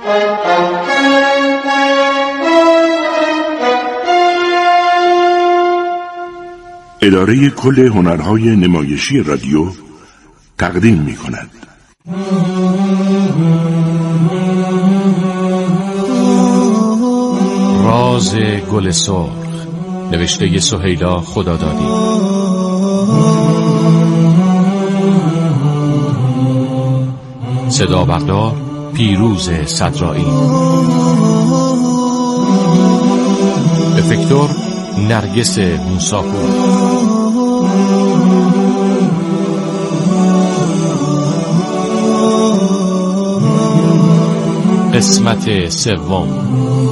اداره کل هنرهای نمایشی رادیو تقدیم می کند. راز گل سرخ، نوشته سهیلا خدادادی. صدا بردار پیروز صدرایی. افکتور نرگس موساپور. قسمت سوم.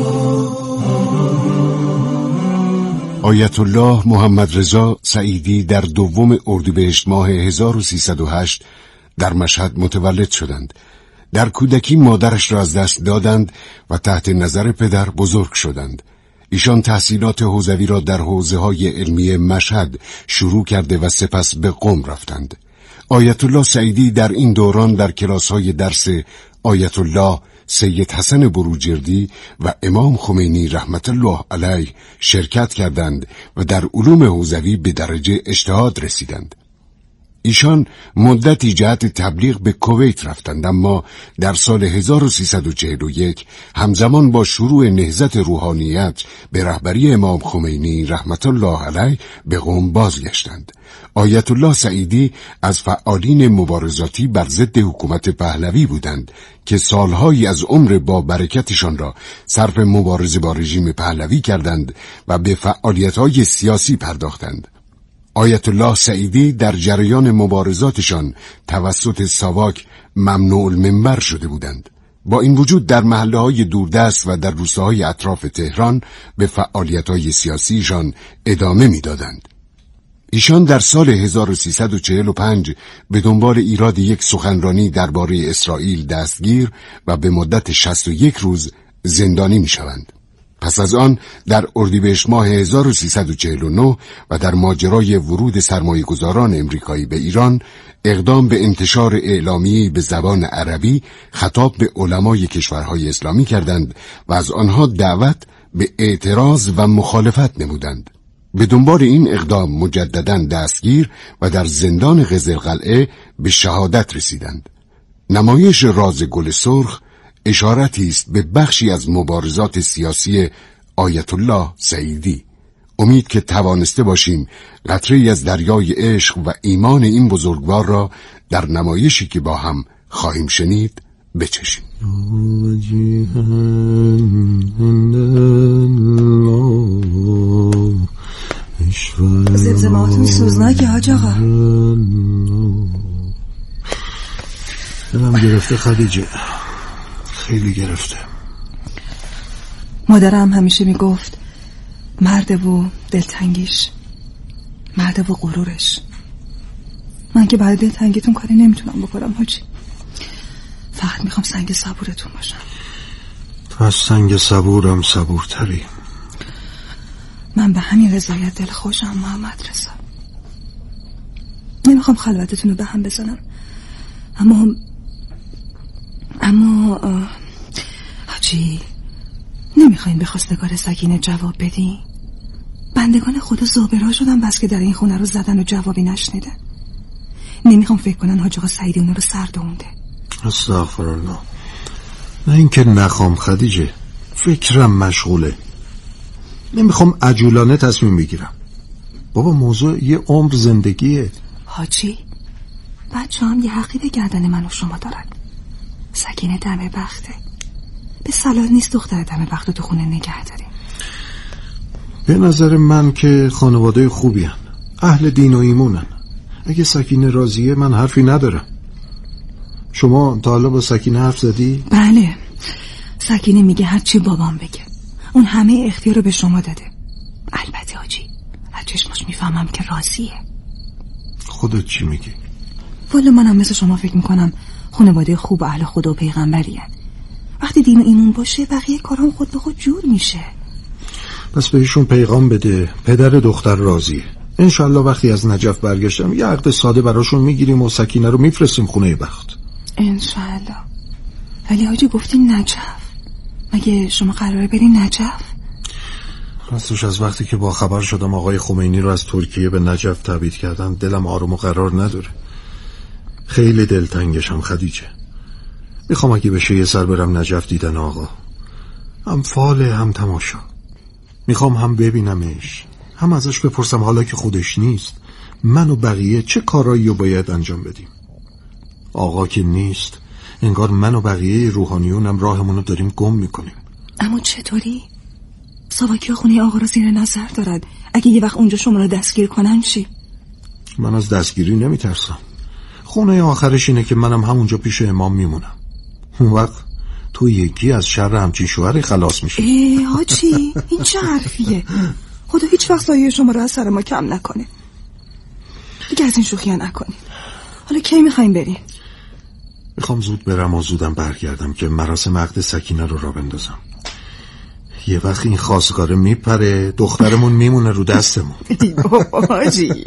آیت الله محمد رضا سعیدی در 2 اردیبهشت ماه 1308 در مشهد متولد شدند. در کودکی مادرش را از دست دادند و تحت نظر پدر بزرگ شدند. ایشان تحصیلات حوزوی را در حوزه‌های علمی مشهد شروع کرده و سپس به قم رفتند. آیت الله سعیدی در این دوران در کلاس‌های درس آیت الله سید حسن بروجردی و امام خمینی رحمت الله علیه شرکت کردند و در علوم حوزوی به درجه اجتهاد رسیدند. ایشان مدتی جهت تبلیغ به کویت رفتند، اما در سال 1341 همزمان با شروع نهضت روحانیت به رهبری امام خمینی رحمت الله علیه به قم بازگشتند. آیت الله سعیدی از فعالین مبارزاتی بر ضد حکومت پهلوی بودند که سالهایی از عمر با برکتشان را صرف مبارزه با رژیم پهلوی کردند و به فعالیت‌های سیاسی پرداختند. آیت الله سعیدی در جریان مبارزاتشان توسط ساواک ممنوع المنبر شده بودند. با این وجود در محله‌های دوردست و در روستاهای اطراف تهران به فعالیت‌های سیاسیشان ادامه می‌دادند. ایشان در سال 1345 به دنبال ایراد یک سخنرانی درباره اسرائیل دستگیر و به مدت 61 روز زندانی می‌شوند. پس از آن در اردیبهشت ماه 1349 و در ماجرای ورود سرمایه‌گذاران امریکایی به ایران اقدام به انتشار اعلامیه‌ای به زبان عربی خطاب به علمای کشورهای اسلامی کردند و از آنها دعوت به اعتراض و مخالفت نمودند. به دنبال این اقدام مجدداً دستگیر و در زندان قزلقلعه به شهادت رسیدند. نمایش راز گل سرخ اشارتی است به بخشی از مبارزات سیاسی آیت الله سعیدی. امید که توانسته باشیم قطره‌ای از دریای عشق و ایمان این بزرگوار را در نمایشی که با هم خواهیم شنید بچشیم. زمزماتون سوزناکه حاج آقا. دلم گرفته خدیجه، خیلی گرفته. مادرم همیشه میگفت مرد و دلتنگیش، مرد و غرورش. من که برای دلتنگیتون کاری نمیتونم بکنم حاجی. فقط میخوام سنگ صبورتون باشم. تو از سنگ صبورم صبورتری. من به همین رضایت دل خوشم محمد رضا. نمیخوام خلوتتون رو به هم بزنم، اما حاجی نمیخواین به خواستگار سکینه جواب بدین؟ بندگان خدا زابرا شدن بس که در این خونه رو زدن و جوابی نشنیده. نمیخوام فکر کنن حاج آقا سعیدی اون رو سردونده. استغفرالله. نه اینکه نخوام خدیجه، فکرم مشغوله. نمیخوام عجولانه تصمیم بگیرم. بابا موضوع یه عمر زندگیه. حاجی بچه هم یه حقی به گردن من و شما دارن. سکینه دم بخته، به صلاح نیست دختر دم بخت تو خونه نگه داریم. به نظر من که خانواده خوبی هن، اهل دین و ایمونن. اگه سکینه راضیه من حرفی ندارم. شما تا حالا با سکینه حرف زدی؟ بله، سکینه میگه هرچی بابام بگه، اون همه اختیار رو به شما داده. البته حاجی از چشمش میفهمم که راضیه. خودت چی میگی؟ والا منم مثل شما فکر میکنم خانواده خوب و اهل خدا و پیغمبری هن. وقتی دین و ایمون باشه بقیه کارام خود به خود جور میشه. پس بهشون پیغام بده پدر دختر راضیه. انشالله وقتی از نجف برگشتم یه عقد ساده براشون میگیریم و سکینه رو میفرستیم خونه بخت. انشالله. ولی حاجی گفتین نجف. مگه شما قراره برین نجف؟ راستش از وقتی که با خبر شدم آقای خمینی رو از ترکیه به نجف تبعید کردن دلم آروم و قرار نداره. خیلی دلتنگشم خدیجه. میخوام اگه بشه یه سر برم نجف دیدن آقا، هم فاله هم تماشا. میخوام هم ببینمش هم ازش بپرسم حالا که خودش نیست من و بقیه چه کارایی رو باید انجام بدیم. آقا که نیست انگار من و بقیه روحانیونم راهمون رو داریم گم میکنیم. اما چطوری؟ ساواکیا خونه آقا رو زیر نظر دارد. اگه یه وقت اونجا شما رو دستگیر کنن چی؟ من از دستگیری نمیترسم. خونه آخرش اینه که منم همونجا پیش امام میمونم. اون وقت تو یکی از شر همچین شوهری خلاص میشی. حاجی این چه حرفیه؟ خدا هیچ وقت سایه شما رو از سر ما کم نکنه. دیگه از این شوخی‌ها نکنید. حالا کی میخوایم بریم؟ میخوام زود برم و زودم برگردم که مراسم عقد سکینه رو را بندازم. یه وقت این خواستگاره میپره دخترمون میمونه رو دستمون. حاجی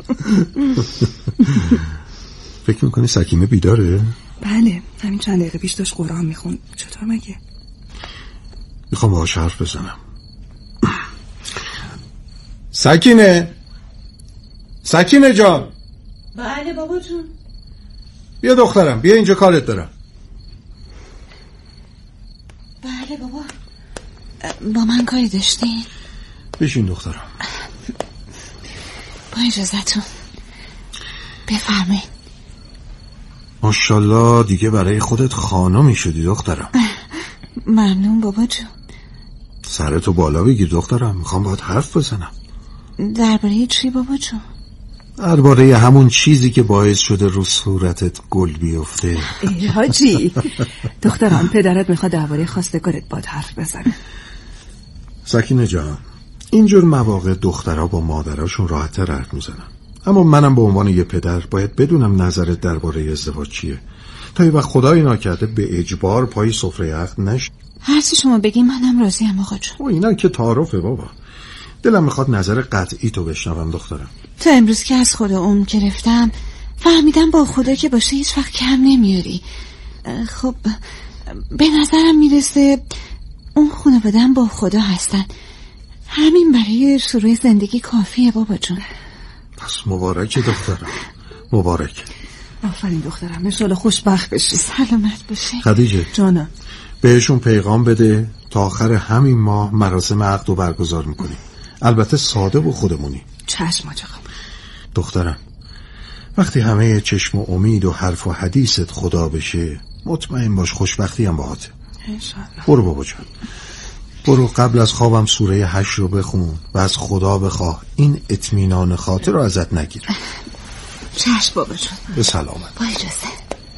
فکر میکنی سکینه بیداره؟ بله همین چند دقیقه پیش داشت قرآن میخوند. چطور مگه؟ میخوام باهاش حرف بزنم. سکینه جان. بله بابا جون. بیا دخترم بیا اینجا کارت دارم. بله بابا. با من کاری داشتین؟ بشین دخترم. با اجازتون بفرمایید. ماشاءالله دیگه برای خودت خانمی شدی دخترم. ممنون بابا جون. سرتو بالا بگیر دخترم میخوام باهات حرف بزنم. درباره چی بابا جون؟ درباره همون چیزی که باعث شده رو صورتت گل بیفته. حاجی دخترم پدرت میخواد درباره خواستگارت باهات حرف بزنه. سکینه جان اینجور مواقع دخترها با مادراشون راحت‌تر حرف میزنن، اما منم به عنوان یه پدر باید بدونم نظرت درباره ازدواج چیه تا یه وقت خدای ناکرده به اجبار پای سفره عقد نشی. هر چی شما بگی منم راضیم آقا جون. او اینا که تعارفه بابا. دلم میخواد نظر قطعی تو بشنوم دخترم. تا امروز که از خدا گرفتم فهمیدم با خدا که باشه هیچ وقت کم نمیاری. خب به نظرم میرسه اون خانواده‌ام با خدا هستن. همین برای شروع زندگی کافیه بابا جون. پس مبارکه دخترم مبارک. آفرین دخترم انشالله خوشبخت بشی. سلامت باشی. خدیجه جانم بهشون پیغام بده تا آخر همین ماه مراسم عقد رو برگزار میکنیم. البته ساده و خودمونی. چشم آقا. دخترم وقتی همه چشم و امید و حرف و حدیثت خدا بشه مطمئن باش خوشبختی هم باهاته انشالله. برو بابا جان برو قبل از خوابم سوره 8 رو بخون و از خدا بخواه این اطمینان خاطر رو ازت نگیره. چشم بابا جون. به سلامت. با اجازه.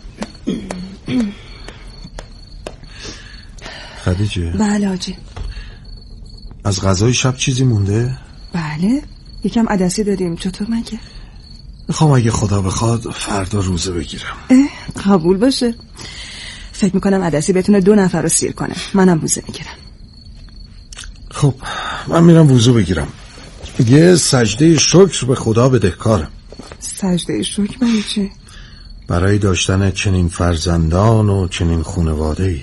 خدیجه. بله آجی. از غذای شب چیزی مونده؟ بله یکم عدسی داریم. چطور مگه؟ میخوام اگه خدا بخواد فردا روزه بگیرم. قبول باشه. فکر میکنم عدسی بتونه 2 نفر رو سیر کنه. منم روزه میگیرم. خب من میرم وضو بگیرم. یه سجده شکر به خدا بدهکارم. سجده شکر برای چی؟ برای داشتن چنین فرزندان و چنین خانواده‌ای.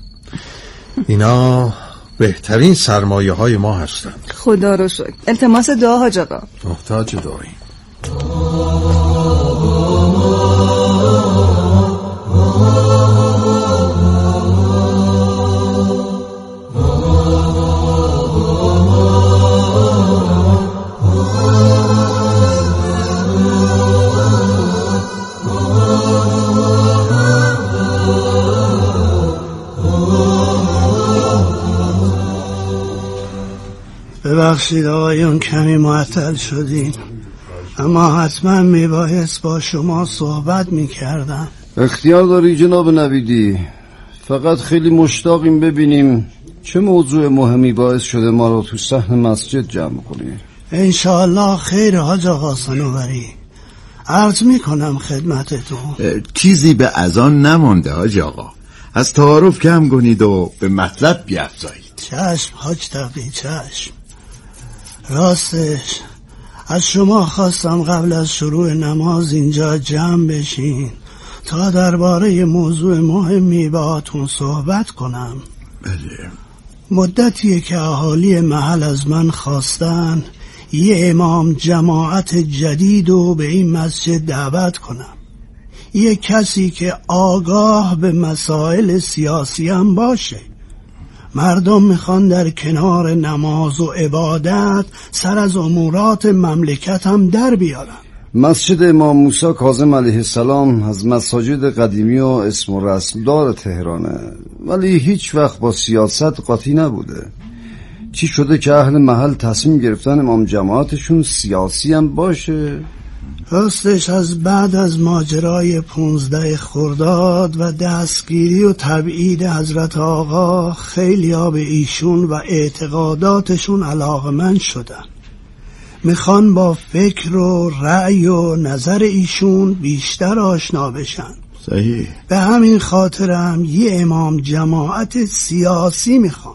اینا بهترین سرمایه های ما هستن. خدا رو شکر. التماس دعا حاج آقا. محتاج دعایی. ببخشید آقایون کمی معطل شدیم، اما حتما میبایست با شما صحبت میکردم. اختیار داری جناب نویدی، فقط خیلی مشتاقیم ببینیم چه موضوع مهمی باعث شده ما رو تو صحن مسجد جمع کنیم. انشاءالله خیر حاج آقا صنوبری. عرض میکنم خدمتتون چیزی به اذان نمانده حاج آقا، از تعارف کم کنید و به مطلب بیفزایید. چشم حاج تقی چشم. راستش از شما خواستم قبل از شروع نماز اینجا جمع بشین تا درباره موضوع مهمی باهاتون صحبت کنم. بله. مدتیه که اهالی محل از من خواستن یه امام جماعت جدید رو به این مسجد دعوت کنم، یه کسی که آگاه به مسائل سیاسی هم باشه. مردم میخوان در کنار نماز و عبادت سر از امورات مملکت هم در بیارن. مسجد امام موسی کاظم علیه السلام از مساجد قدیمی و اسم و رسم دار تهرانه، ولی هیچ وقت با سیاست قاطی نبوده. چی شده که اهل محل تصمیم گرفتن امام جماعتشون سیاسی هم باشه؟ راستش از بعد از ماجرای 15 خرداد و دستگیری و تبعید حضرت آقا خیلی ها به ایشون و اعتقاداتشون علاقمند شدن، میخوان با فکر و رأی و نظر ایشون بیشتر آشنا بشن. صحیح. به همین خاطرم یه امام جماعت سیاسی میخوان.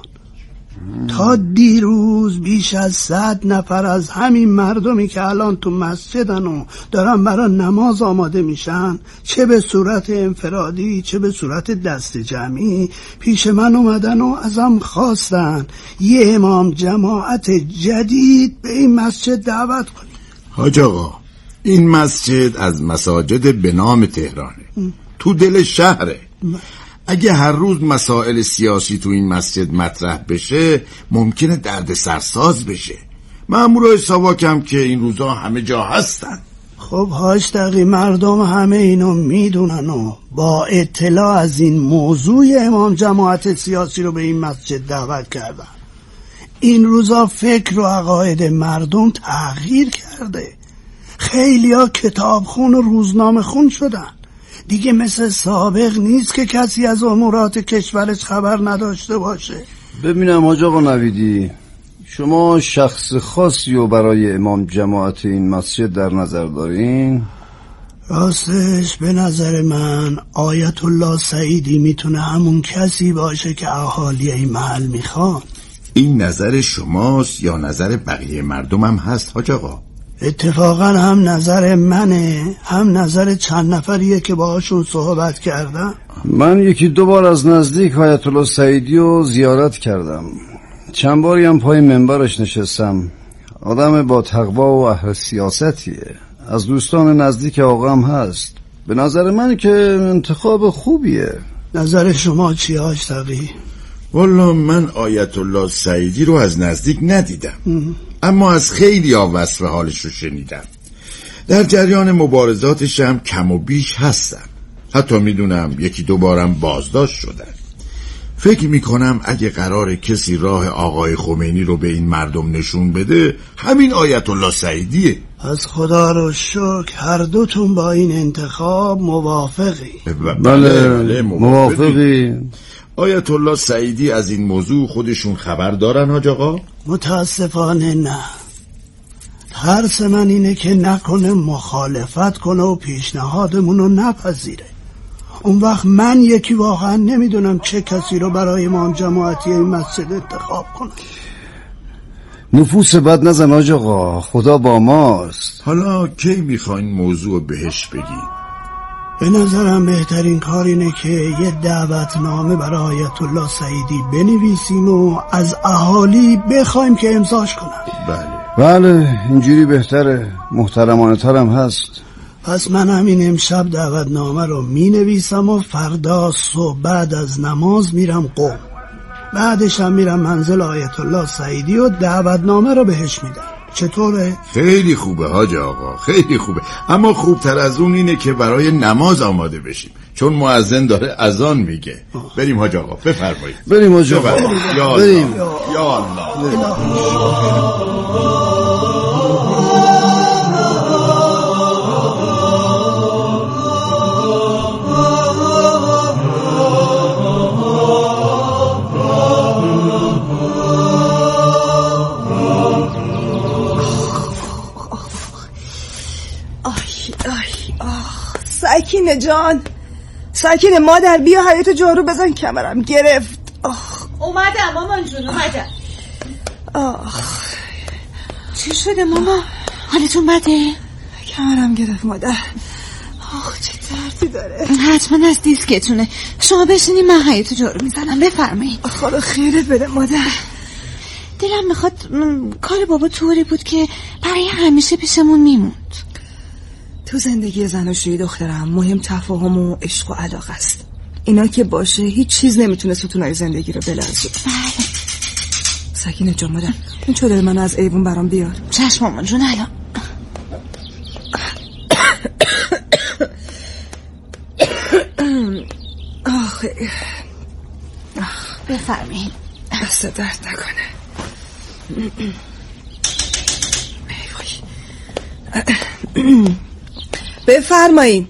تا دیروز بیش از 100 نفر از همین مردمی که الان تو مسجدن و دارن برای نماز آماده میشن، چه به صورت انفرادی چه به صورت دست جمعی، پیش من اومدن و ازم خواستن یه امام جماعت جدید به این مسجد دعوت کنیم. حاج آقا، این مسجد از مساجد به نام تهرانه، تو دل شهره. اگه هر روز مسائل سیاسی تو این مسجد مطرح بشه ممکنه درد سرساز بشه. مأمورای ساواک هم که این روزا همه جا هستن. خب حاج تقی، مردم همه اینو میدونن و با اطلاع از این موضوع امام جماعت سیاسی رو به این مسجد دعوت کردن. این روزا فکر و عقاید مردم تغییر کرده، خیلی ها کتاب خون و روزنامه خون شدن. دیگه مثل سابق نیست که کسی از امورات کشورش خبر نداشته باشه. ببینم حاج آقا نویدی، شما شخص خاصی رو برای امام جماعت این مسجد در نظر دارین؟ راستش به نظر من آیت الله سعیدی میتونه همون کسی باشه که اهالی این محل میخوان. این نظر شماست یا نظر بقیه مردم هم هست حاج آقا؟ اتفاقا هم نظر منه هم نظر چند نفریه که باهاشون صحبت کردم. من یکی دو بار از نزدیک آیت الله سعیدی رو زیارت کردم، چند باری هم پای منبرش نشستم. آدم با تقوا و اهل سیاستیه، از دوستان نزدیک آقا هم هست. به نظر من که انتخاب خوبیه. نظر شما چیه حاج تقی؟ والا من آیت الله سعیدی رو از نزدیک ندیدم، اما از خیلی ها وصف حالش رو شنیدم. در جریان مبارزاتش هم کم و بیش هستم، حتی میدونم یکی دو بارم بازداشت شدن. فکر میکنم اگه قرار کسی راه آقای خمینی رو به این مردم نشون بده همین آیت الله سعیدیه. از خدا رو شکر هر دوتون با این انتخاب موافقی؟ بله موافقی. آیت الله سعیدی از این موضوع خودشون خبر دارن حاج آقا؟ متاسفانه نه. ترس من اینه که نکنه مخالفت کنه و پیشنهادمونو نپذیره. اون وقت من یکی واقعا نمیدونم چه کسی رو برای امام جماعتی این مسجد انتخاب کنم. نفوس بد نزن حاج آقا، خدا با ماست. حالا کی میخواین موضوع بهش بگین؟ به نظرم بهترین کار اینه که یه دعوتنامه برای آیت الله سعیدی بنویسیم و از اهالی بخوایم که امضاش کنن. بله اینجوری بهتره، محترمانه ترم هست. پس من همین امشب دعوتنامه رو می نویسم و فردا صبح بعد از نماز میرم قم، بعدش هم میرم منزل آیت الله سعیدی و دعوتنامه رو بهش میدم. چطوره؟ خیلی خوبه حاج آقا، خیلی خوبه، اما خوبتر از اون اینه که برای نماز آماده بشیم، چون مؤذن داره اذان میگه. بریم حاج آقا، بفرمایید. بریم حاج آقا، بریم. یا الله. سکینه جان، سکینه مادر، بیا حیاط جارو بزن، کمرم گرفت. اومدم مامان جون، اومدم. چی شده ماما؟ حالتون بده؟ کمرم گرفت مادر. چه دردی داره. حتما از دیسکتونه. شما بشینید من حیاطو جارو میزنم. بفرمایید. خدا خیرت بده مادر. دلم میخواد کار بابا طوری بود که برای همیشه پیشمون میموند. تو زندگی زناشویی دخترم مهم تفاهم و عشق و علاقه است. اینا که باشه هیچ چیز نمیتونه ستونای زندگی رو بلرزه. بله. سکینه جان مادر این چادر منو از ایوون برام بیار. چشم مامان جون. الان آخه بفرمایید. دست درد نکنه. بفرمایید.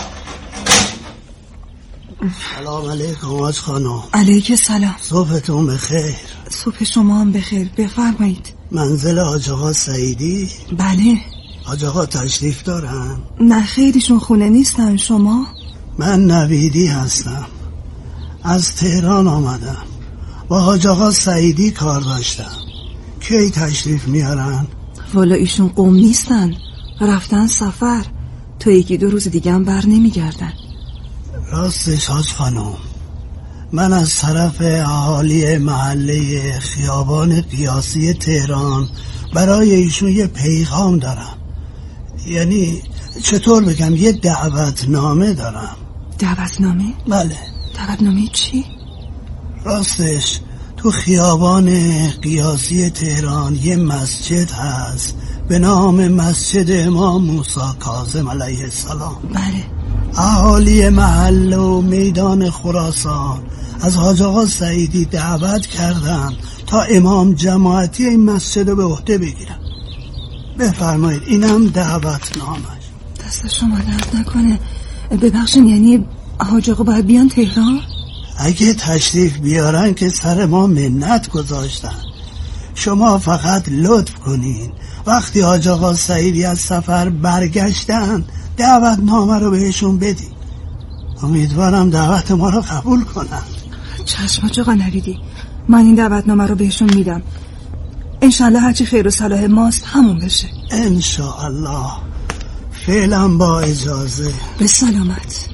سلام علیکم آج خانم. علیک سلام. صبحتون بخیر. صبح شما هم بخیر. بفرمایید. منزل حاج آقا سعیدی؟ بله. حاج آقا تشریف دارن؟ نه خیلیشون خونه نیستن. شما؟ من نویدی هستم، از تهران آمدم، با حاج آقا سعیدی کار داشتم. کی تشریف میارن؟ والا ایشون قوم نیستن، رفتن سفر، تا 1-2 روز دیگه هم بر نمیگردن. راستش حاج خانم، من از طرف اهالی محله خیابان قیاسی تهران برای ایشون یه پیغام دارم. یعنی چطور بگم، یه دعوتنامه دارم. دعوتنامه؟ بله. دعوتنامه چی؟ راستش تو خیابان قیاسی تهران یه مسجد هست به نام مسجد امام موسی کاظم علیه السلام. بله. اهالی محله و میدان خراسان از حاج آقا سعیدی دعوت کردن تا امام جماعتی این مسجد رو به عهده بگیرن. بفرمایید اینم دعوتنامش. دست شما درد نکنه. ببخشید یعنی حاج آقا باید بیان تهران؟ اگه تشریف بیارن که سر ما منت گذاشتن. شما فقط لطف کنین وقتی حاج آقا سعیدی از سفر برگشتن دعوتنامه رو بهشون بدین. امیدوارم دعوت ما رو قبول کنن. چشم حاج آقا نویدی، من این دعوتنامه رو بهشون میدم. انشالله هرچی خیر و صلاح ماست همون بشه. انشالله. فعلا با اجازه. به سلامت.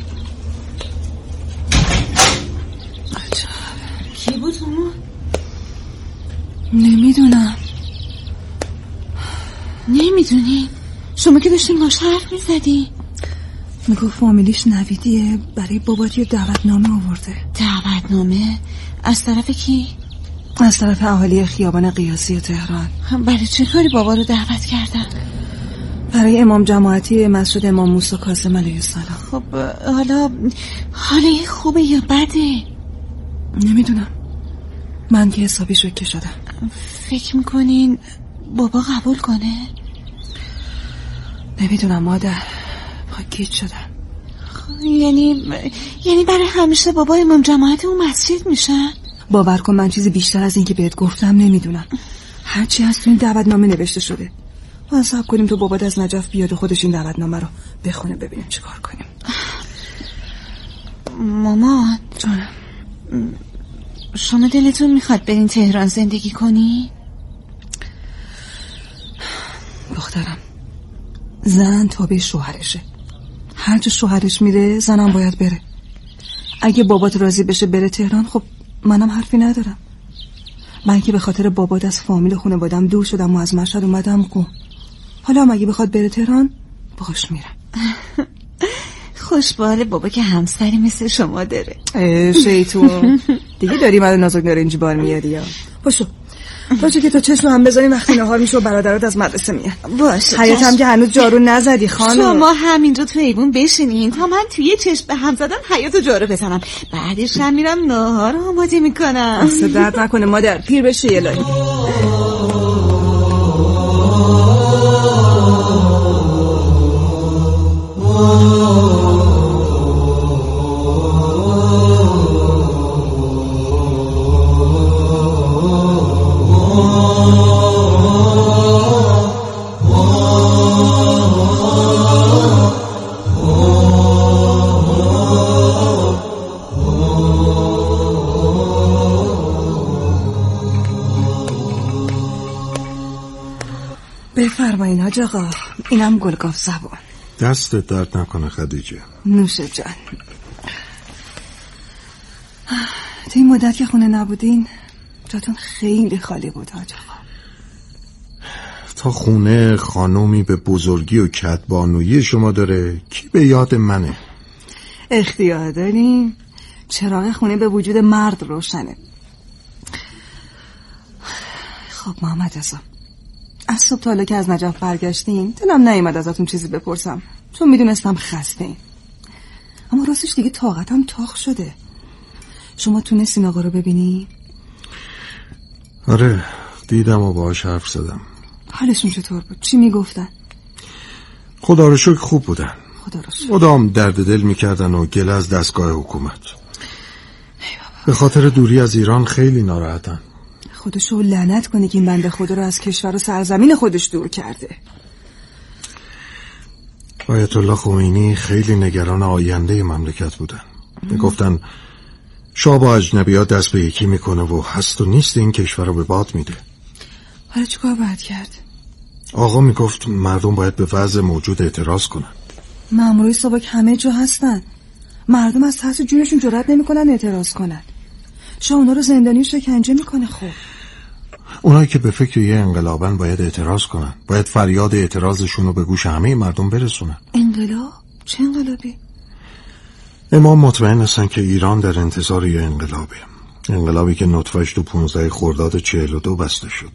کی بود اون؟ نمیدونم. نمیدونی؟ شما که داشتین باش حرف میزدی. میگو فامیلیش نویدیه، برای بابات یه دعوتنامه آورده. دعوتنامه؟ از طرف کی؟ از طرف اهالی خیابان قیاسی تهران. برای چه کاری بابا رو دعوت کردن؟ برای امام جماعتی مسجد امام موسی کاظم علیه السلام. خب حالا خوبه یا بده؟ نمیدونم، من که حسابی شوکه شدم. فکر میکنین بابا قبول کنه؟ نمیدونم مادر، با گیج شدم. یعنی برای همیشه بابا امام جماعت اون مسجد میشن؟ باور کن من چیزی بیشتر از این که بهت گفتم نمیدونم. هرچی هست تو این دعوتنامه نوشته شده. ما صبر کنیم تو بابات از نجف بیاد و خودش این دعوتنامه رو بخونه ببینیم چه کار کنیم. مامان جانم، شما دلتون میخواد برین تهران زندگی کنی؟ دخترم، زن تابع شوهرشه. هر جا شوهرش میره زنم باید بره. اگه بابات راضی بشه بره تهران، خب منم حرفی ندارم. من که به خاطر بابات از فامیل خانواده‌ام دور شدم و از مشهد اومدم قم. حالا هم اگه بخواد بره تهران باهاش میرم. خوشباله بابا که همسری مثل شما داره. شیطون دیگه داری منو نازک نارنجی بار میاری یا پاشو که تا چشم هم بزنیم وقتی نهار میشه و برادرات از مدرسه میان. باشه. حیاتم که هنوز جارو نزدی خانم. شما همینجا تو ایوون بشینین تا من توی چشم به هم زدم حیاتو جارو بزنم، بعدش هم میرم نهار رو آماده میکنم. دست درد نکنه مادر، پیر بشه یه لایی. بفرمایین حاج آقا، اینم گلگاف زبان. دستت درد نکنه خدیجه. نوشه جان. تو این مدت که خونه نبودین جاتون خیلی خالی بود حاج آقا. تا خونه خانومی به بزرگی و کدبانویی شما داره کی به یاد منه؟ اختیار داریم، چراغ خونه به وجود مرد روشنه. خب محمد رضا، از صبح تا حالا که از نجف برگشتین دلم نیومد ازتون چیزی بپرسم، چون میدونستم خسته این. اما راستش دیگه طاقتم تاق شده. شما تونستین آقا رو ببینی؟ آره دیدم و باهاش حرف زدم. حالشون چطور بود؟ چی میگفتن؟ خدا رو شکر خوب بودن. خدا رو شکر. مدام درد دل میکردن و گله از دستگاه حکومت. به خاطر دوری از ایران خیلی ناراحتن. خودشو لعنت کنه که این بنده خدا رو از کشور و سرزمین خودش دور کرده. آیت الله خمینی خیلی نگران آینده مملکت بودن. میگفتن شاه با اجنبی‌ها دست به یکی میکنه و هست و نیست این کشور رو به باد میده. حالا چیکار باید کرد؟ آقا میگفت مردم باید به وضع موجود اعتراض کنن. مامورای ساواک همه جا هستن. مردم از ترس جونشون جرئت نمیکنن اعتراض کنن. شاه اونا رو زندانی و شکنجه میکنه. خب اونایی که به فکر یه انقلابن باید اعتراض کنن. باید فریاد اعتراضشون رو به گوش همه مردم برسونن. انقلاب؟ چه انقلابی؟ امام مطمئن هستن که ایران در انتظار یه انقلابه. انقلابی که نطفه‌اش تو 15 خرداد 42 بسته شد.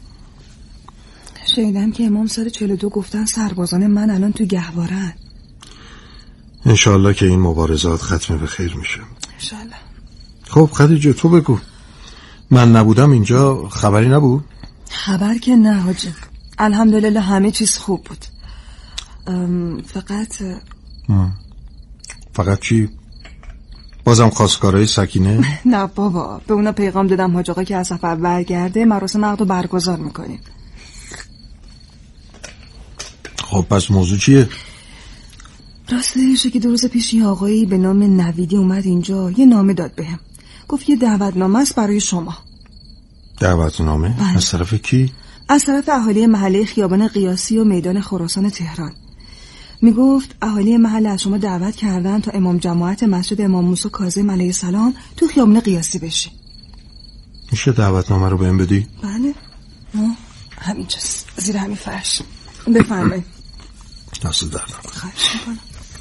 شنیدم که امام سال 42 گفتن سربازان من الان تو گهوارن. انشالله که این مبارزات ختم به خیر میشه. انشالله. خب خدیجه تو بگو، من نبودم اینجا خبری نبود؟ خبر که نه حاجی، الحمدلله همه چیز خوب بود. فقط چی؟ بازم خواستگارای سکینه؟ نه بابا، به اونا پیغام دادم حاج آقا که از سفر برگرده مراسم عقد رو برگزار میکنیم. خب پس موضوع چیه؟ راستش که 2 روز پیش یه آقایی به نام نویدی اومد اینجا، یه نامه داد بهم. گفت یه دعوتنامه است برای شما. دعوتنامه؟ بله. از طرف کی؟ از طرف اهالی محله خیابان قیاسی و میدان خراسان تهران. میگفت اهالی محله از شما دعوت کردن تا امام جماعت مسجد امام موسی کاظم علیه السلام تو خیابان قیاسی بشی. میشه دعوتنامه رو بهم بدی؟ بله. همینجاست زیر همین فرش. بفرمایید. دست درد نکنه. خواهش میکنم.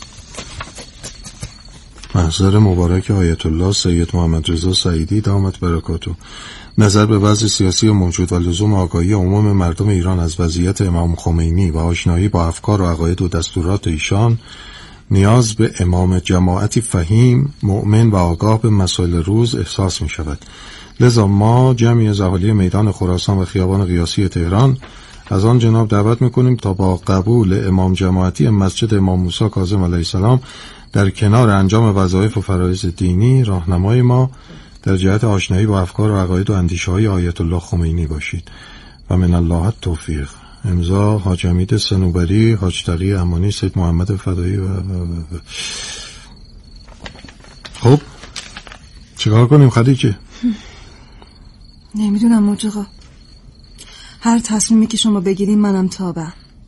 محضر مبارک آیت الله سید محمد رضا سعیدی دامت برکاتو نظر به وضع سیاسی موجود و لزوم آگاهی عموم مردم ایران از وضعیت امام خمینی و آشنایی با افکار و عقاید و دستورات ایشان، نیاز به امام جماعتی فهیم، مؤمن و آگاه به مسائل روز احساس می شود. لذا ما جمعی از اهالی میدان خراسان و خیابان قیاسی تهران از آن جناب دعوت میکنیم تا با قبول امام جماعتی مسجد امام موسی کاظم علیه السلام در کنار انجام وظایف و فرایض دینی راهنمای ما در جهت آشنایی با افکار و عقاید و اندیشه‌های آیت الله خمینی باشید و من الله التوفیق. امضا حاج حمید صنوبری، حاج تقی امانی، سید محمد فدایی و خب چیکار کنیم خدیجه؟ نمیدونم حاج آقا، هر تصمیمی که شما بگیریم منم تابم.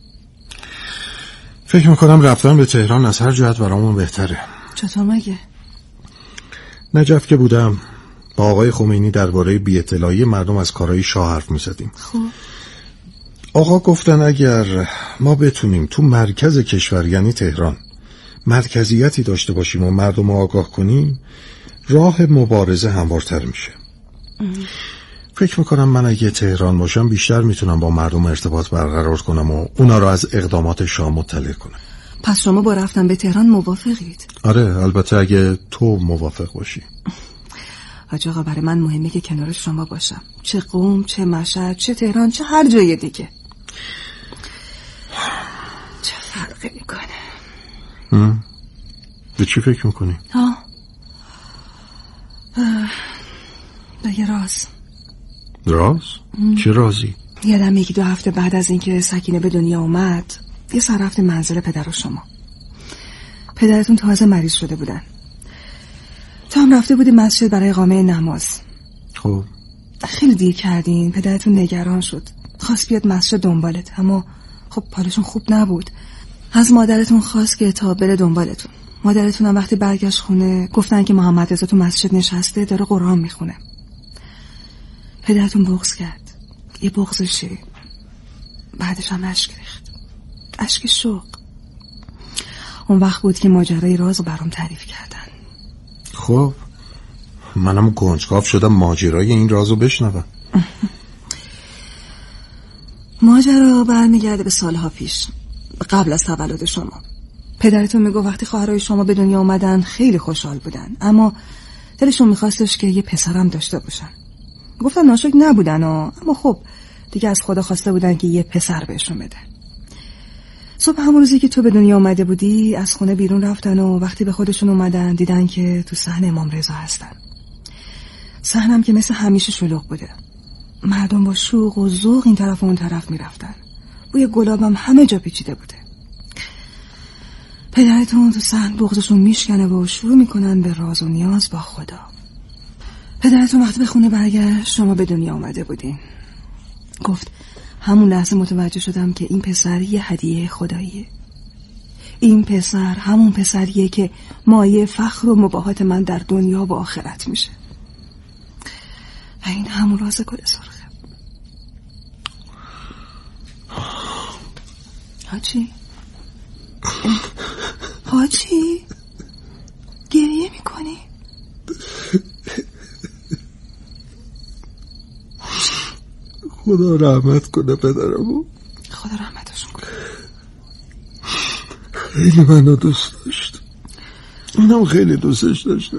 فکر میکنم رفتن به تهران از هر جهت برامون بهتره. چطور مگه؟ نجف که بودم با آقای خمینی درباره بی‌اطلاعی مردم از کارهای شاه حرف میزدیم. خب آقا گفتن اگر ما بتونیم تو مرکز کشور یعنی تهران مرکزیتی داشته باشیم و مردم آگاه کنیم، راه مبارزه هموارتر میشه. فکر میکنم من اگه تهران باشم بیشتر میتونم با مردم ارتباط برقرار کنم و اونا رو از اقدامات شاه مطلع کنم. پس شما با رفتن به تهران موافقید؟ آره، البته اگه تو موافق باشی. حاج آقا برای من مهمه که کنار شما باشم، چه قم، چه مشهد، چه تهران، چه هر جای دیگه. چه فرقی میکنه؟ به چی فکر میکنی؟ به یه راز. راز؟ چه رازی؟ یادم 1-2 هفته بعد از اینکه سکینه به دنیا اومد یه سر رفت منزل پدر و شما. پدرتون تازه مریض شده بودن. تو هم رفته بودی مسجد برای اقامه نماز. خب خیلی دیر کردین، پدرتون نگران شد، خواست بیاد مسجد دنبالت، اما خب حالشون خوب نبود. از مادرتون خواست که تا بره دنبالتون. مادرتون هم وقتی برگشت خونه گفتن که محمد رضا تو مسجد نشسته داره قرآن میخونه. پدرتون بغض کرد، یه بغض شیرین. بعدش هم اشک ریخت، اشک شوق. اون وقت بود که ماجرای راز برام تعریف کردن. خب منم کنجکاو شدم ماجرای این رازو بشنوم. ماجرا برمیگرده به سالها پیش، قبل از تولد شما. پدرتون میگه وقتی خواهرای شما به دنیا اومدن خیلی خوشحال بودن، اما دلشون میخواستش که یه پسرم داشته باشن. گفتن ناشک نبودن اما خب دیگه از خدا خواسته بودن که یه پسر بهشون بده. صبح همون روزی که تو به دنیا اومده بودی از خونه بیرون رفتن و وقتی به خودشون اومدن دیدن که تو صحن امام رضا هستن. صحنم که مثل همیشه شلوغ بوده، مردم با شوق و ذوق این طرف و اون طرف میرفتن، بوی گلابم همه جا پیچیده بوده. پدرتون تو صحن بغضشون میشکنه و شروع میکنن به راز و نیاز با خدا. پدرتون وقتی به خونه برگشت شما به دنیا اومده بودین. گفت همون لحظه متوجه شدم که این پسر یه هدیه خداییه. این پسر همون پسریه که مایه فخر و مباهات من در دنیا و آخرت میشه. و این همون راز گل سرخه. حاجی گریه میکنی؟ خدا رحمت کنه پدرمو. خدا رحمتشون کنه. خیلی منو دوست داشت، منم خیلی دوستش داشتم.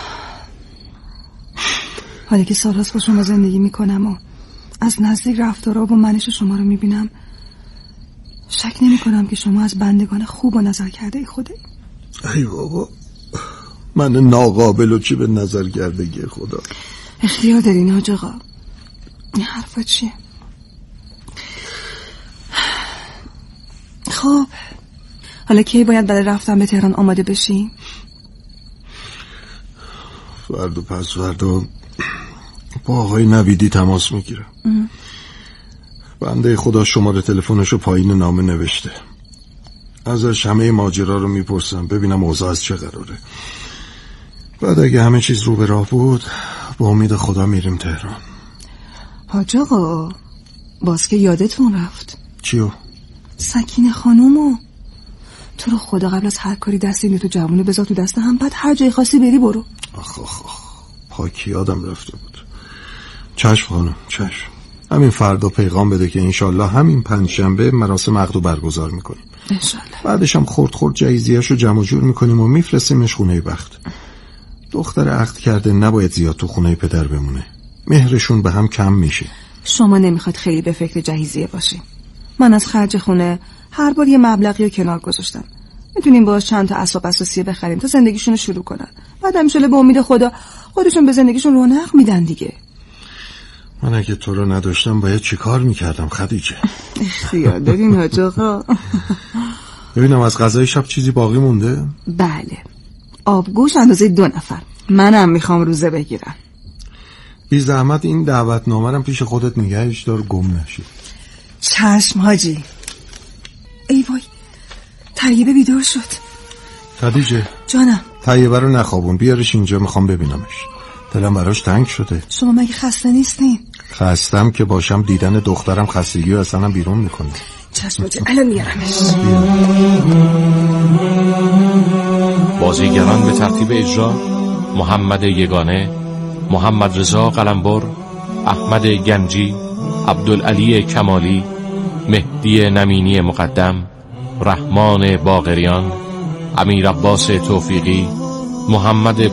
حالا که سالهاست با شما زندگی میکنم و از نزدیک رفتارها و منش شما رو میبینم، شک نمی کنم که شما از بندگان خوب و نظر کرده خدایی. ای بابا، من ناقابل و چی به نظر کردگی خدا. اختیار دارین حاج آقا. این حرفا چیه؟ خب حالا کی باید برای رفتن به تهران آماده بشیم؟ فردا پس فردا با آقای نویدی تماس میگیرم. بنده خدا شماره تلفنشو پایین نامه نوشته. ازش همه ماجرا رو میپرسم ببینم اوضاع از چه قراره. بعد اگه همه چیز رو به راه بود با امید خدا میریم تهران. حاج آقا باز که یادتون رفت. چیو؟ سکینه خانومو. تو رو خدا قبل از هر کاری دست این تو جوونه بذار تو دست هم، بعد هر جای خاصی بری برو. آخ پاکی یادم رفته بود. چشم خانم چشم. همین فردا پیغام بده که انشالله همین پنجشنبه مراسم عقد برگزار میکنیم. انشالله. بعدش هم خرد جهیزیه‌شو جمع و جور میکنیم و میفرستیمش خونه بخت. دختر عقد کرده نباید زیاد تو خونه پدر بمونه، مهرشون به هم کم میشه. شما نمیخواد خیلی به فکر جهیزیه باشی. من از خرج خونه هر بار یه مبلغی رو کنار گذاشتم. میتونیم باهاش چند تا اسباب اساسیه بخریم تا زندگیشون رو شروع کنن. بعد همیشه به امید خدا خودشون به زندگیشون رونق میدن دیگه. من اگه تو رو نداشتم باید چی کار میکردم خدیجه؟ اختیار دارین حاج آقا. ببینم از غذای شب چیزی باقی مونده؟ بله، آبگوش اندازه 2 نفر. منم میخوام روزه بگیرم. بی زحمت این دعوتنامه رو پیش خودت نگهش دار، گم نشی. چشم حاجی. ای وای، طیبه بیدار شد. خدیجه جانم. طیبه رو نخوابون، بیارش اینجا، میخوام ببینمش. دلم براش تنگ شده. شما مگه خسته نیستین؟ خستم که باشم، دیدن دخترم خستگی و اصلا بیرون میکنه. چشم حاجی، الان میارمش. بازیگران به ترتیب اجرا: محمد یگانه، محمد رضا قلمبر، احمد گنجی، عبدالعلی کمالی، مهدی نمینی مقدم، رحمان باقریان، امیر عباس توفیقی، محمد